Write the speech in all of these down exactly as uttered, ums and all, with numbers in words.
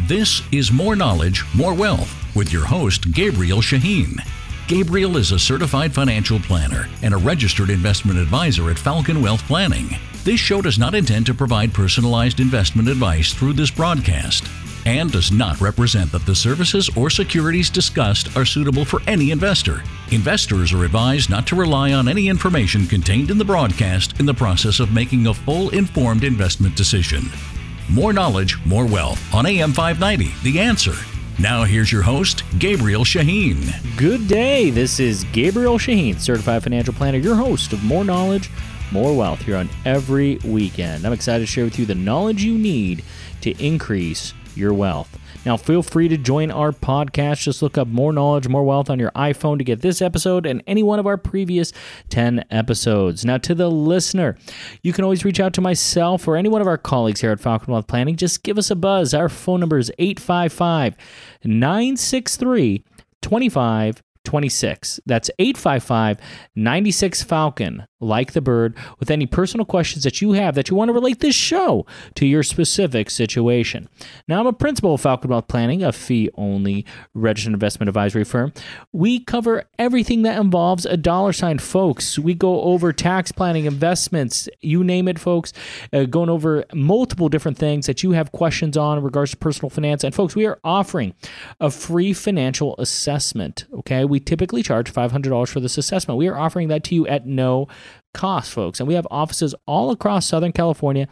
This is More Knowledge, More Wealth with your host, Gabriel Shaheen. Gabriel is a certified financial planner and a registered investment advisor at Falcon Wealth Planning. This show does not intend to provide personalized investment advice through this broadcast and does not represent that the services or securities discussed are suitable for any investor. Investors are advised not to rely on any information contained in the broadcast in the process of making a full informed investment decision. More knowledge, more wealth on A M five ninety, The Answer. Now here's your host, Gabriel Shaheen. Good day. This is Gabriel Shaheen, certified financial planner, your host of More Knowledge, More Wealth here on every weekend. I'm excited to share with you the knowledge you need to increase your wealth. Now, feel free to join our podcast. Just look up More Knowledge, More Wealth on your iPhone to get this episode and any one of our previous ten episodes. Now, to the listener, you can always reach out to myself or any one of our colleagues here at Falcon Wealth Planning. Just give us a buzz. Our phone number is eight five five, nine six three, two five two six. That's eight five five, nine six, Falcon, like the bird, with any personal questions that you have that you want to relate this show to your specific situation. Now, I'm a principal of Falcon Wealth Planning, a fee-only registered investment advisory firm. We cover everything that involves a dollar sign, folks. We go over tax planning, investments, you name it, folks, uh, going over multiple different things that you have questions on in regards to personal finance. And, folks, we are offering a free financial assessment, okay? We typically charge five hundred dollars for this assessment. We are offering that to you at no cost, folks. And we have offices all across Southern California,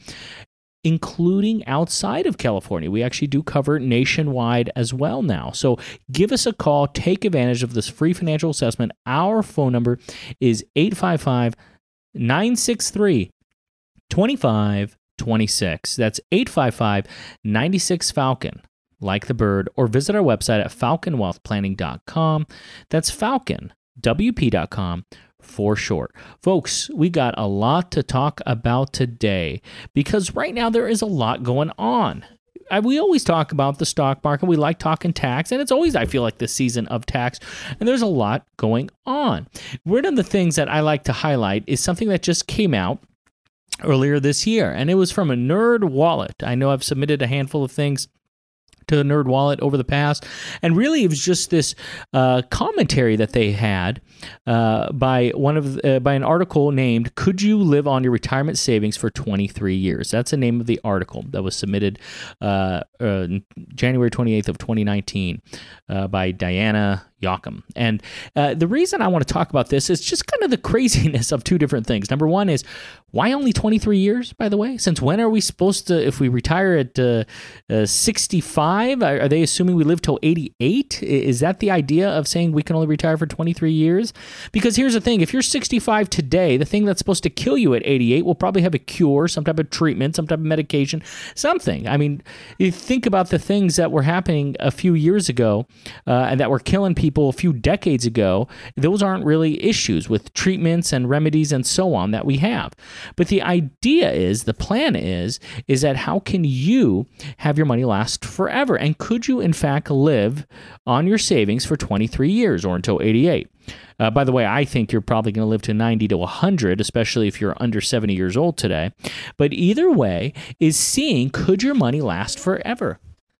including outside of California. We actually do cover nationwide as well now. So give us a call. Take advantage of this free financial assessment. Our phone number is eight five five, nine six three, two five two six. That's eight five five, nine six, Falcon, like the bird, or visit our website at falcon wealth planning dot com. That's falcon w p dot com for short. Folks, we got a lot to talk about today because right now there is a lot going on. I, we always talk about the stock market. We like talking tax, and it's always, I feel like, the season of tax, and there's a lot going on. One of the things that I like to highlight is something that just came out earlier this year, and it was from a NerdWallet. I know I've submitted a handful of things to NerdWallet over the past, and really it was just this uh, commentary that they had uh, by one of uh, by an article named "Could You Live on Your Retirement Savings for twenty-three years?" That's the name of the article that was submitted uh, uh, January twenty-eighth of twenty nineteen uh, by Diana Yochum. And uh, the reason I want to talk about this is just kind of the craziness of two different things. Number one is, why only twenty-three years, by the way? Since when are we supposed to, if we retire at uh, uh, sixty-five, are, are they assuming we live till eighty-eight? Is that the idea of saying we can only retire for twenty-three years? Because here's the thing, if you're sixty-five today, the thing that's supposed to kill you at eighty-eight will probably have a cure, some type of treatment, some type of medication, something. I mean, you think about the things that were happening a few years ago uh, and that were killing people a few decades ago. Those aren't really issues with treatments and remedies and so on that we have. But the idea is, the plan is, is that how can you have your money last forever? And could you, in fact, live on your savings for twenty-three years or until eighty-eight? Uh, by the way, I think you're probably going to live to ninety to one hundred, especially if you're under seventy years old today. But either way is seeing, could your money last forever?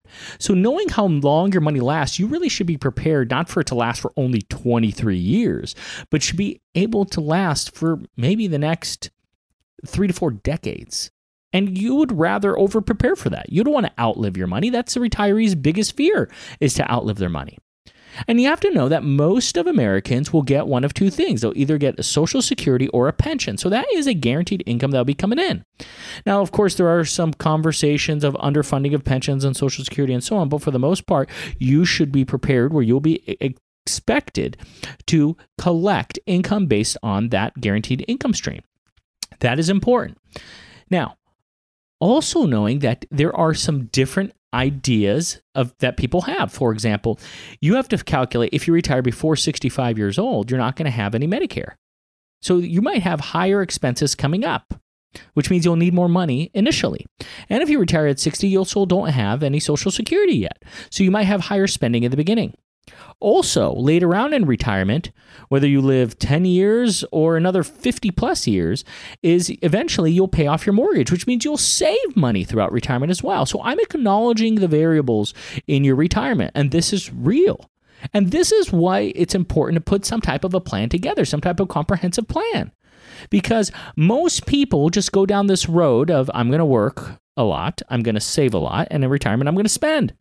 So knowing how long your money lasts, you really should be prepared not for it to last for only twenty-three years, but should be able to last for maybe the next three to four decades. And you would rather over-prepare for that. You don't want to outlive your money. That's the retiree's biggest fear, is to outlive their money. And you have to know that most of Americans will get one of two things. They'll either get a Social Security or a pension. So that is a guaranteed income that'll be coming in. Now, of course, there are some conversations of underfunding of pensions and Social Security and so on, but for the most part, you should be prepared where you'll be expected to collect income based on that guaranteed income stream. That is important. Now, also knowing that there are some different ideas of that people have. For example, you have to calculate if you retire before sixty-five years old, you're not going to have any Medicare. So you might have higher expenses coming up, which means you'll need more money initially. And if you retire at sixty, you also don't have any Social Security yet. So you might have higher spending at the beginning. Also, later on in retirement, whether you live ten years or another fifty plus years, is eventually you'll pay off your mortgage, which means you'll save money throughout retirement as well. So I'm acknowledging the variables in your retirement, and this is real. And this is why it's important to put some type of a plan together, some type of comprehensive plan. Because most people just go down this road of, I'm going to work a lot, I'm going to save a lot, and in retirement, I'm going to spend.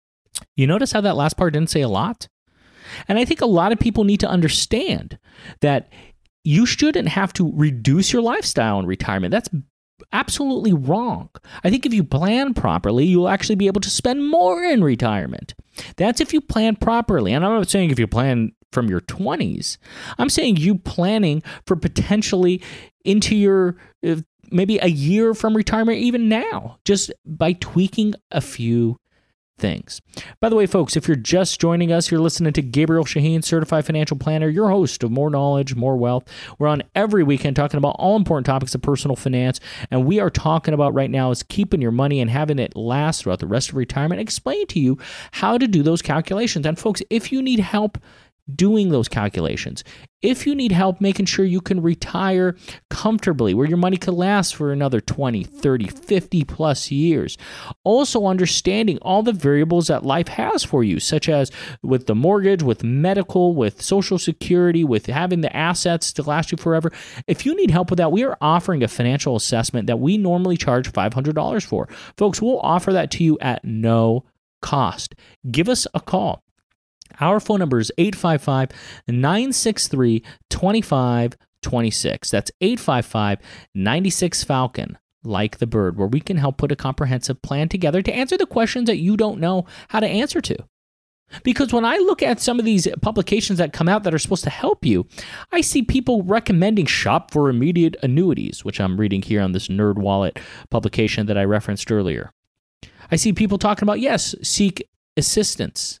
You notice how that last part didn't say a lot? And I think a lot of people need to understand that you shouldn't have to reduce your lifestyle in retirement. That's absolutely wrong. I think if you plan properly, you'll actually be able to spend more in retirement. That's if you plan properly. And I'm not saying if you plan from your twenties. I'm saying you planning for potentially into your uh, maybe a year from retirement, even now, just by tweaking a few things. By the way, folks, if you're just joining us, you're listening to Gabriel Shaheen, Certified Financial Planner, your host of More Knowledge, More Wealth. We're on every weekend talking about all important topics of personal finance, and we are talking about right now is keeping your money and having it last throughout the rest of retirement. Explain to you how to do those calculations. And folks, if you need help doing those calculations, if you need help making sure you can retire comfortably, where your money could last for another twenty, thirty, fifty plus years, also understanding all the variables that life has for you, such as with the mortgage, with medical, with Social Security, with having the assets to last you forever. If you need help with that, we are offering a financial assessment that we normally charge five hundred dollars for. Folks, we'll offer that to you at no cost. Give us a call. Our phone number is eight five five, nine six three, two five two six. That's eight five five, nine six, Falcon, like the bird, where we can help put a comprehensive plan together to answer the questions that you don't know how to answer to. Because when I look at some of these publications that come out that are supposed to help you, I see people recommending shop for immediate annuities, which I'm reading here on this NerdWallet publication that I referenced earlier. I see people talking about, yes, seek assistance.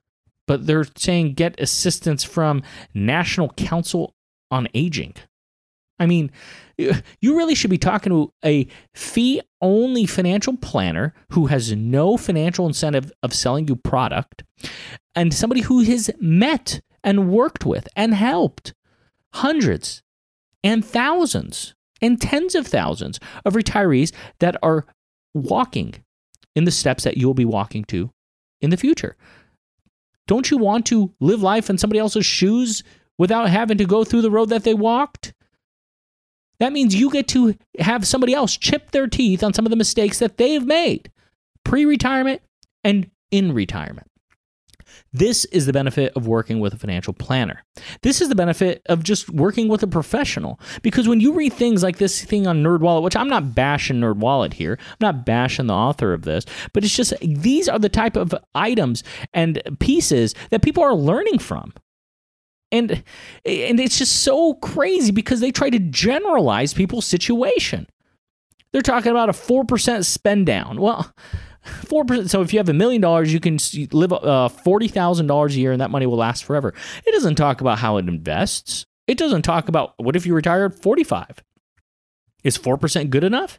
But they're saying get assistance from National Council on Aging. I mean, you really should be talking to a fee-only financial planner who has no financial incentive of selling you product, and somebody who has met and worked with and helped hundreds and thousands and tens of thousands of retirees that are walking in the steps that you'll be walking to in the future. Don't you want to live life in somebody else's shoes without having to go through the road that they walked? That means you get to have somebody else chip their teeth on some of the mistakes that they've made pre-retirement and in retirement. This is the benefit of working with a financial planner. This is the benefit of just working with a professional. Because when you read things like this thing on NerdWallet, which I'm not bashing NerdWallet here, I'm not bashing the author of this, but it's just these are the type of items and pieces that people are learning from. And, and it's just so crazy because they try to generalize people's situation. They're talking about a four percent spend down. Well, four percent. So if you have a million dollars, you can live uh, forty thousand dollars a year and that money will last forever. It doesn't talk about how it invests. It doesn't talk about what if you retire at forty-five. Is four percent good enough?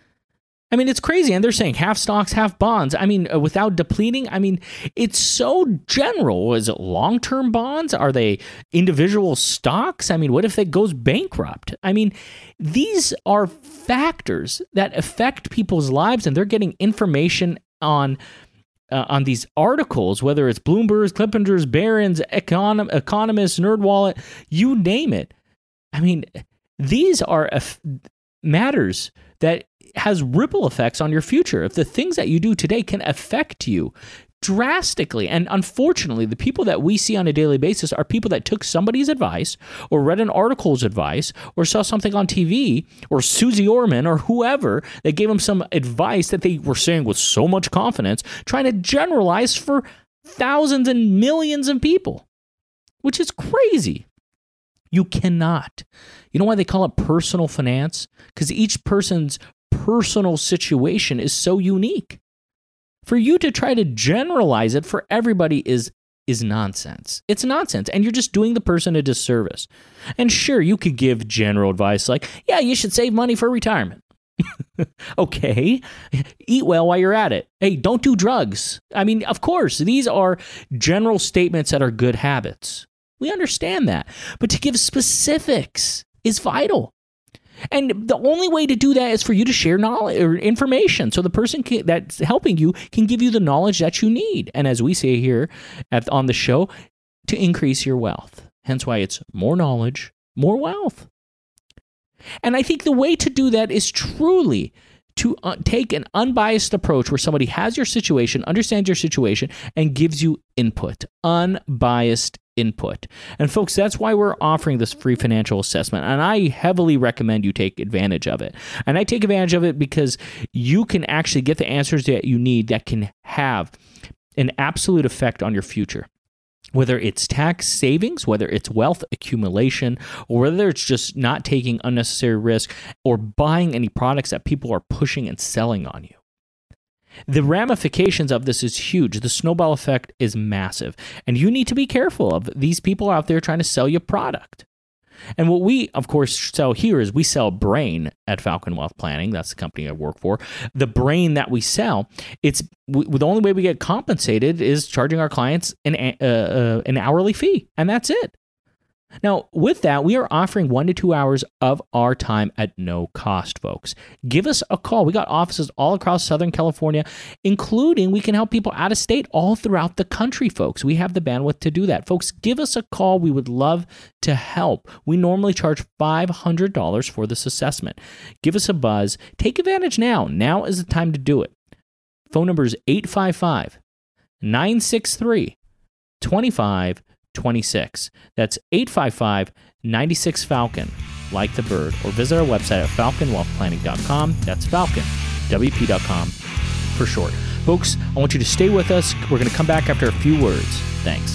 I mean, it's crazy. And they're saying half stocks, half bonds. I mean, uh, without depleting. I mean, it's so general. Is it long-term bonds? Are they individual stocks? I mean, what if it goes bankrupt? I mean, these are factors that affect people's lives, and they're getting information on uh, on these articles, whether it's Bloomberg's, Clippinger's, Barron's, Econom- Economist, NerdWallet, you name it. I mean, these are f- matters that has ripple effects on your future. If the things that you do today can affect you drastically, and unfortunately, the people that we see on a daily basis are people that took somebody's advice or read an article's advice or saw something on T V or Susie Orman or whoever that gave them some advice that they were saying with so much confidence, trying to generalize for thousands and millions of people, which is crazy. You cannot. You know why they call it personal finance? Because each person's personal situation is so unique. For you to try to generalize it for everybody is is nonsense. It's nonsense, and you're just doing the person a disservice. And sure, you could give general advice like, yeah, you should save money for retirement. Okay. Eat well while you're at it. Hey, don't do drugs. I mean, of course, these are general statements that are good habits. We understand that. But to give specifics is vital. And the only way to do that is for you to share knowledge or information, so the person can, that's helping you can give you the knowledge that you need. And as we say here at, on the show, to increase your wealth. Hence why it's more knowledge, more wealth. And I think the way to do that is truly to uh, take an unbiased approach where somebody has your situation, understands your situation, and gives you input, unbiased input. And folks, that's why we're offering this free financial assessment. And I heavily recommend you take advantage of it. And I take advantage of it because you can actually get the answers that you need that can have an absolute effect on your future. Whether it's tax savings, whether it's wealth accumulation, or whether it's just not taking unnecessary risk or buying any products that people are pushing and selling on you. The ramifications of this is huge. The snowball effect is massive. And you need to be careful of these people out there trying to sell you product. And what we, of course, sell here is we sell brain at Falcon Wealth Planning. That's the company I work for. The brain that we sell, it's we, the only way we get compensated is charging our clients an, uh, uh, an hourly fee, and that's it. Now, with that, we are offering one to two hours of our time at no cost, folks. Give us a call. We got offices all across Southern California, including we can help people out of state all throughout the country, folks. We have the bandwidth to do that. Folks, give us a call. We would love to help. We normally charge five hundred dollars for this assessment. Give us a buzz. Take advantage now. Now is the time to do it. Phone number is eight five five, nine six three, two five twenty-six. That's eight five five, nine six, Falcon, like the bird, or visit our website at falcon wealth planning dot com. That's Falcon, W P dot com for short. Folks, I want you to stay with us. We're going to come back after a few words. Thanks.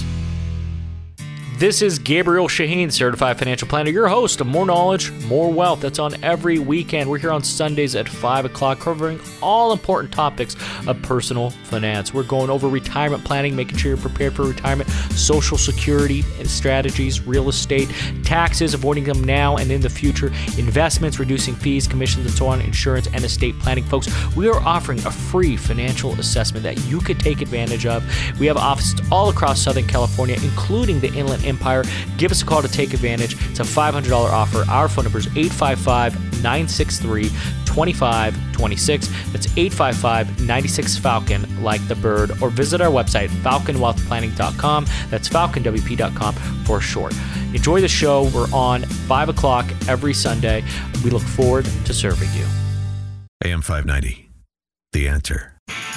This is Gabriel Shaheen, Certified Financial Planner, your host of More Knowledge, More Wealth. That's on every weekend. We're here on Sundays at five o'clock, covering all important topics of personal finance. We're going over retirement planning, making sure you're prepared for retirement, Social Security and strategies, real estate, taxes, avoiding them now and in the future, investments, reducing fees, commissions, and so on, insurance, and estate planning. Folks, we are offering a free financial assessment that you could take advantage of. We have offices all across Southern California, including the Inland Empire. Give us a call to take advantage. It's a five hundred dollars offer. Our phone number is eight five five, nine six three, two five two six. That's eight five five, nine six, Falcon, like the bird, or visit our website, falcon wealth planning dot com. That's falcon w p dot com for short. Enjoy the show. We're on five o'clock every Sunday. We look forward to serving you. A M five ninety, The Answer.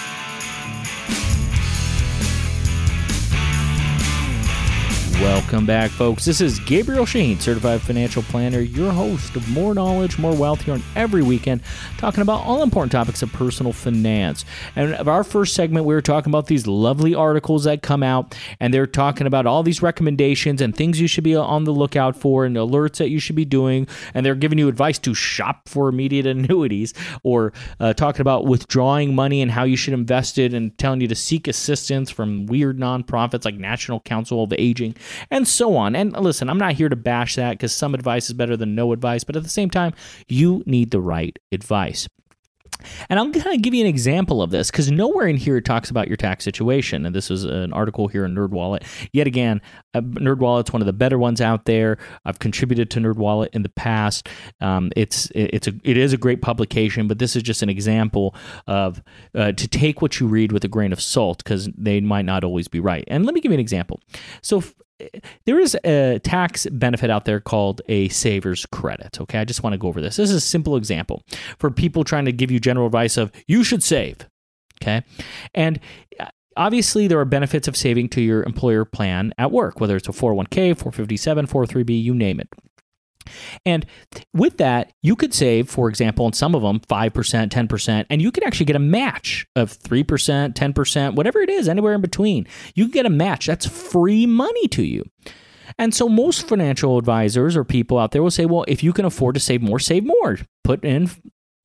Welcome back, folks. This is Gabriel Shaheen, Certified Financial Planner, your host of More Knowledge, More Wealth here on every weekend, talking about all important topics of personal finance. And of our first segment, we were talking about these lovely articles that come out, and they're talking about all these recommendations and things you should be on the lookout for and alerts that you should be doing, and they're giving you advice to shop for immediate annuities, or uh, talking about withdrawing money and how you should invest it, and telling you to seek assistance from weird nonprofits like National Council of Aging, and so on. And listen, I'm not here to bash that because some advice is better than no advice, but at the same time, you need the right advice. And I'm going to give you an example of this because nowhere in here it talks about your tax situation. And this is an article here in NerdWallet. Yet again, uh, NerdWallet's one of the better ones out there. I've contributed to NerdWallet in the past. Um, it's it's a it is a great publication, but this is just an example of uh, to take what you read with a grain of salt because they might not always be right. And let me give you an example. So there is a tax benefit out there called a saver's credit. Okay, I just want to go over this. This is a simple example for people trying to give you general advice of you should save. Okay, and obviously there are benefits of saving to your employer plan at work, whether it's a four oh one k, four fifty-seven, four oh three b, you name it. And with that, you could save, for example, in some of them, five percent, ten percent, and you could actually get a match of three percent, ten percent, whatever it is, anywhere in between. You can get a match. That's free money to you. And so most financial advisors or people out there will say, well, if you can afford to save more, save more. Put in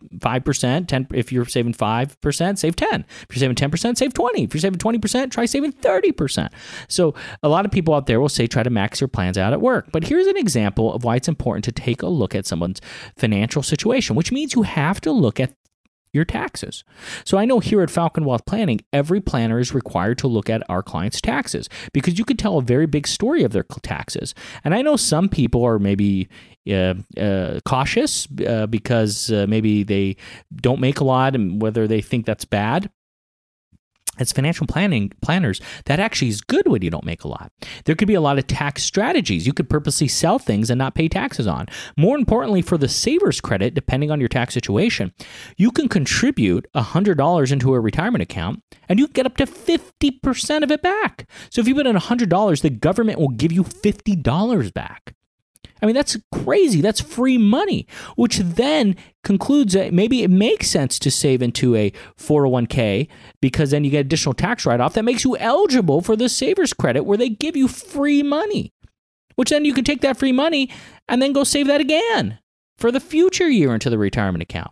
five percent, ten if you're saving five percent, save ten. If you're saving ten percent, save twenty. If you're saving twenty percent, try saving thirty percent. So a lot of people out there will say try to max your plans out at work. But here's an example of why it's important to take a look at someone's financial situation, which means you have to look at your taxes. So I know here at Falcon Wealth Planning, every planner is required to look at our clients' taxes because you could tell a very big story of their taxes. And I know some people are maybe uh, uh, cautious uh, because uh, maybe they don't make a lot and whether they think that's bad. As financial planning planners, that actually is good when you don't make a lot. There could be a lot of tax strategies. You could purposely sell things and not pay taxes on. More importantly, for the savers credit, depending on your tax situation, you can contribute one hundred dollars into a retirement account and you can get up to fifty percent of it back. So if you put in one hundred dollars, the government will give you fifty dollars back. I mean, that's crazy. That's free money, which then concludes that maybe it makes sense to save into a four oh one k because then you get additional tax write-off that makes you eligible for the savers credit where they give you free money, which then you can take that free money and then go save that again for the future year into the retirement account.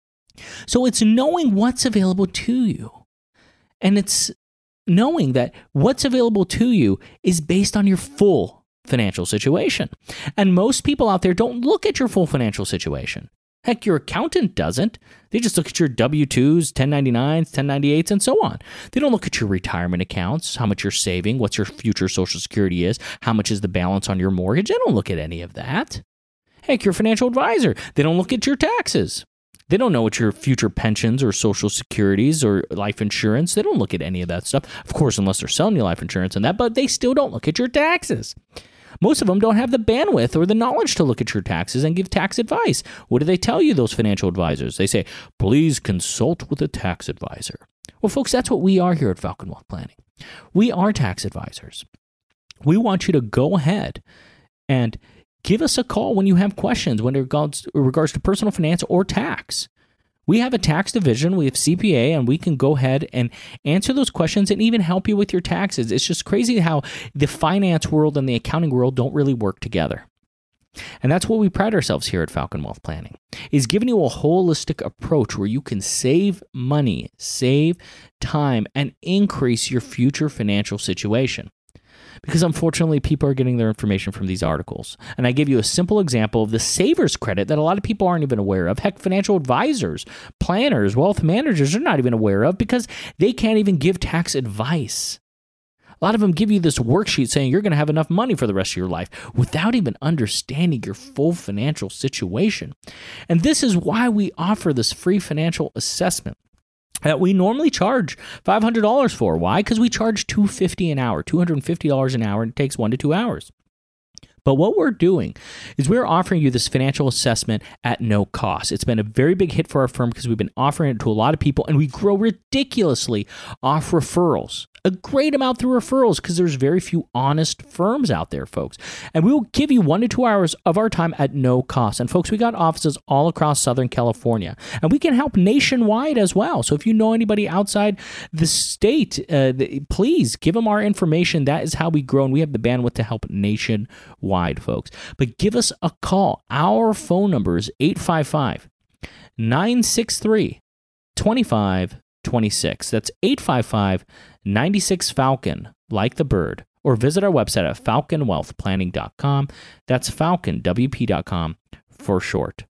So it's knowing what's available to you. And it's knowing that what's available to you is based on your full financial situation. And most people out there don't look at your full financial situation. Heck, your accountant doesn't. They just look at your W two's, ten ninety-nines, ten ninety-eights, and so on. They don't look at your retirement accounts, how much you're saving, what your future Social Security is, how much is the balance on your mortgage. They don't look at any of that. Heck, your financial advisor, they don't look at your taxes. They don't know what your future pensions or Social Securities or life insurance. They don't look at any of that stuff. Of course, unless they're selling you life insurance and that, but they still don't look at your taxes. Most of them don't have the bandwidth or the knowledge to look at your taxes and give tax advice. What do they tell you, those financial advisors? They say, please consult with a tax advisor. Well, folks, that's what we are here at Falcon Wealth Planning. We are tax advisors. We want you to go ahead and give us a call when you have questions when it regards, regards to personal finance or tax. We have a tax division, we have C P A, and we can go ahead and answer those questions and even help you with your taxes. It's just crazy how the finance world and the accounting world don't really work together. And that's what we pride ourselves here at Falcon Wealth Planning, is giving you a holistic approach where you can save money, save time, and increase your future financial situation. Because unfortunately, people are getting their information from these articles. And I give you a simple example of the savers credit that a lot of people aren't even aware of. Heck, financial advisors, planners, wealth managers are not even aware of because they can't even give tax advice. A lot of them give you this worksheet saying you're going to have enough money for the rest of your life without even understanding your full financial situation. And this is why we offer this free financial assessment that we normally charge five hundred dollars for. Why? Because we charge two hundred fifty dollars an hour, two hundred fifty dollars an hour, and it takes one to two hours. But what we're doing is we're offering you this financial assessment at no cost. It's been a very big hit for our firm because we've been offering it to a lot of people, and we grow ridiculously off referrals. A great amount through referrals because there's very few honest firms out there, folks. And we will give you one to two hours of our time at no cost. And folks, we got offices all across Southern California, and we can help nationwide as well. So if you know anybody outside the state, uh, please give them our information. That is how we grow, and we have the bandwidth to help nationwide, folks. But give us a call. Our phone number is eight five five, nine six three, two five two six. That's eight five five, nine six, Falcon, like the bird, or visit our website at falcon wealth planning dot com. That's falcon w p dot com for short.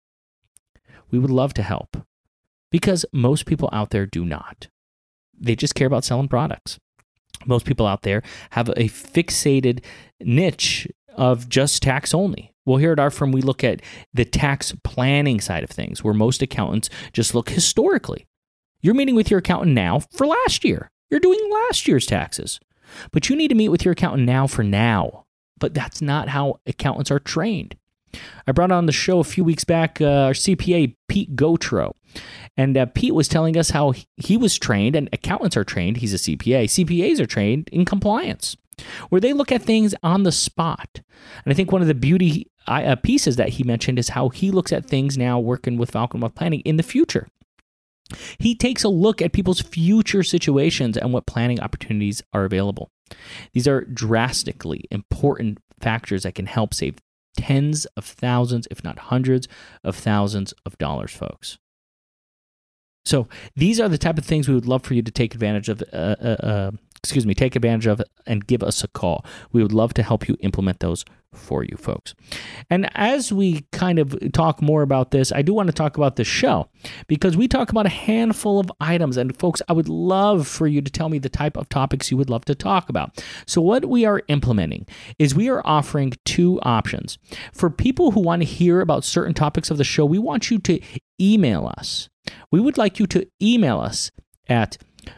We would love to help because most people out there do not. They just care about selling products. Most people out there have a fixated niche of just tax only. Well, here at our firm, we look at the tax planning side of things, where most accountants just look historically. You're meeting with your accountant now for last year. You're doing last year's taxes. But you need to meet with your accountant now for now. But that's not how accountants are trained. I brought on the show a few weeks back uh, our C P A, Pete Gautreaux. And uh, Pete was telling us how he was trained, and accountants are trained. He's a C P A. C P As are trained in compliance, where they look at things on the spot. And I think one of the beauty uh, pieces that he mentioned is how he looks at things now working with Falcon Wealth Planning in the future. He takes a look at people's future situations and what planning opportunities are available. These are drastically important factors that can help save tens of thousands, if not hundreds of thousands of dollars, folks. So these are the type of things we would love for you to take advantage of. Uh, uh, uh, excuse me, take advantage of and give us a call. We would love to help you implement those for you folks. And as we kind of talk more about this, I do want to talk about the show because we talk about a handful of items. And folks, I would love for you to tell me the type of topics you would love to talk about. So what we are implementing is we are offering two options. For people who want to hear about certain topics of the show, we want you to email us. We would like you to email us at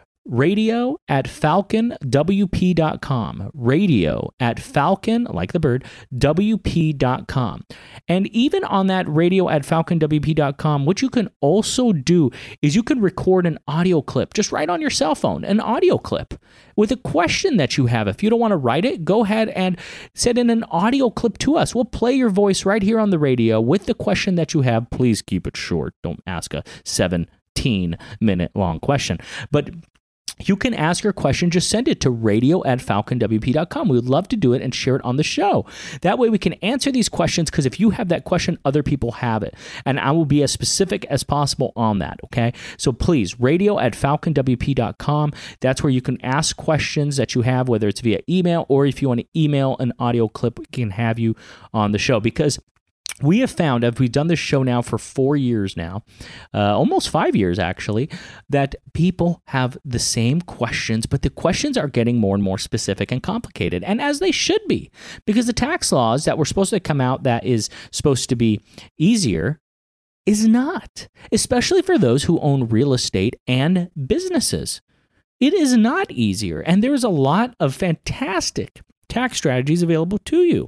radio at falcon w p dot com. Radio at falcon, like the bird, w p dot com. And even on that radio at falcon w p dot com, what you can also do is you can record an audio clip just right on your cell phone, an audio clip with a question that you have. If you don't want to write it, go ahead and send in an audio clip to us. We'll play your voice right here on the radio with the question that you have. Please keep it short. Don't ask a seventeen minute long question. But you can ask your question, just send it to radio at falcon w p dot com. We would love to do it and share it on the show. That way we can answer these questions, because if you have that question, other people have it. And I will be as specific as possible on that, okay? So please, radio at falcon w p dot com. That's where you can ask questions that you have, whether it's via email or if you want to email an audio clip, we can have you on the show. Because we have found, as we've done this show now for four years now, uh, almost five years actually, that people have the same questions, but the questions are getting more and more specific and complicated, and as they should be, because the tax laws that were supposed to come out that is supposed to be easier is not, especially for those who own real estate and businesses. It is not easier, and there's a lot of fantastic tax strategies available to you.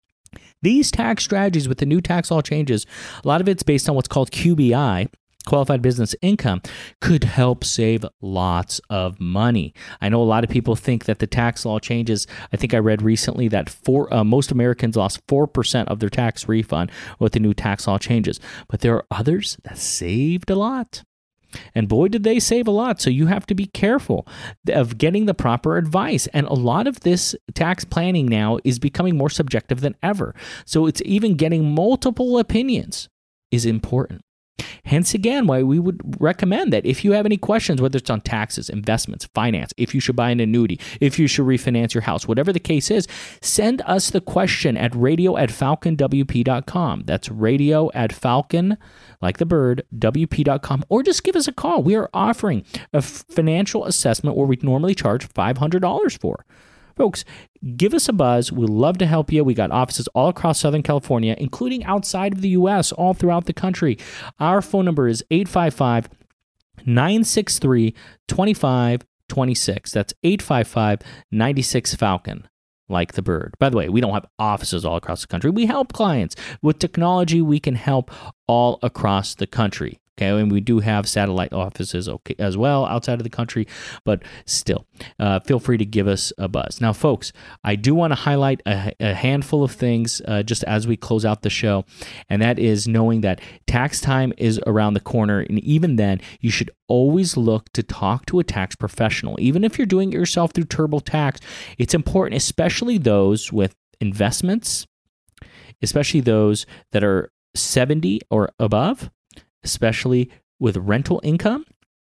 These tax strategies with the new tax law changes, a lot of it's based on what's called Q B I, qualified business income, could help save lots of money. I know a lot of people think that the tax law changes, I think I read recently that four, uh, most Americans lost four percent of their tax refund with the new tax law changes. But there are others that saved a lot. And boy, did they save a lot. So you have to be careful of getting the proper advice. And a lot of this tax planning now is becoming more subjective than ever. So it's even getting multiple opinions is important. Hence, again, why we would recommend that if you have any questions, whether it's on taxes, investments, finance, if you should buy an annuity, if you should refinance your house, whatever the case is, send us the question at radio at falcon w p dot com. That's radio at falcon, like the bird, w p dot com, or just give us a call. We are offering a financial assessment where we normally charge five hundred dollars for. Folks, give us a buzz. We'd love to help you. We got offices all across Southern California, including outside of the U S, all throughout the country. Our phone number is eight five five, nine six three, two five two six. That's eight five five, nine six, Falcon, like the bird. By the way, we don't have offices all across the country. We help clients. With technology, we can help all across the country. Okay, and we do have satellite offices okay, as well outside of the country, but still, uh, feel free to give us a buzz. Now, folks, I do want to highlight a, a handful of things uh, just as we close out the show, and that is knowing that tax time is around the corner, and even then, you should always look to talk to a tax professional. Even if you're doing it yourself through TurboTax, it's important, especially those with investments, especially those that are seventy or above, especially with rental income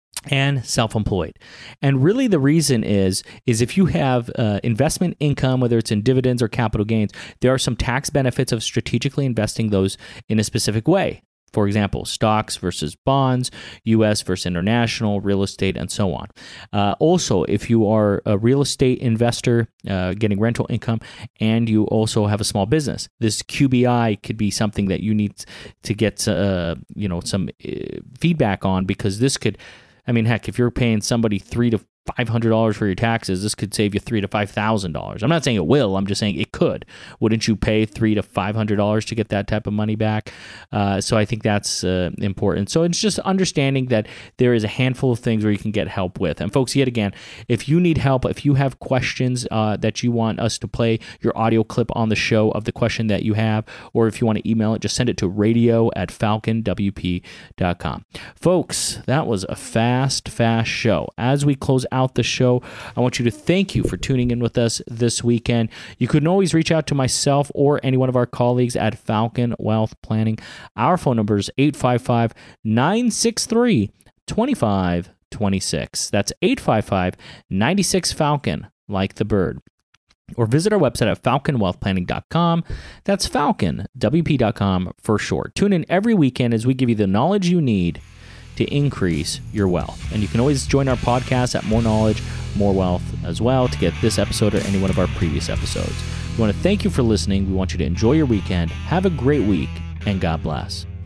and self-employed. And really the reason is, is if you have uh, investment income, whether it's in dividends or capital gains, there are some tax benefits of strategically investing those in a specific way. For example, stocks versus bonds, U S versus international, real estate, and so on. Uh, also, if you are a real estate investor uh, getting rental income and you also have a small business, this Q B I could be something that you need to get uh, you know, some uh, feedback on, because this could, I mean, heck, if you're paying somebody three to five hundred dollars for your taxes, this could save you three to five thousand dollars. I'm not saying it will. I'm just saying it could. Wouldn't you pay three to five hundred dollars to get that type of money back? Uh, so I think that's uh, important. So it's just understanding that there is a handful of things where you can get help with. And folks, yet again, if you need help, if you have questions uh, that you want us to play your audio clip on the show of the question that you have, or if you want to email it, just send it to radio at falcon w p dot com. Folks, that was a fast, fast show. As we close out out the show, I want you to thank you for tuning in with us this weekend. You can always reach out to myself or any one of our colleagues at Falcon Wealth Planning. Our phone number is eight five five, nine six three, twenty-five twenty-six. That's eight five five, nine six, Falcon, like the bird. Or visit our website at falcon wealth planning dot com. That's falcon w p dot com for short. Tune in every weekend as we give you the knowledge you need to increase your wealth. And you can always join our podcast at More Knowledge, More Wealth as well to get this episode or any one of our previous episodes. We want to thank you for listening. We want you to enjoy your weekend. Have a great week, and God bless.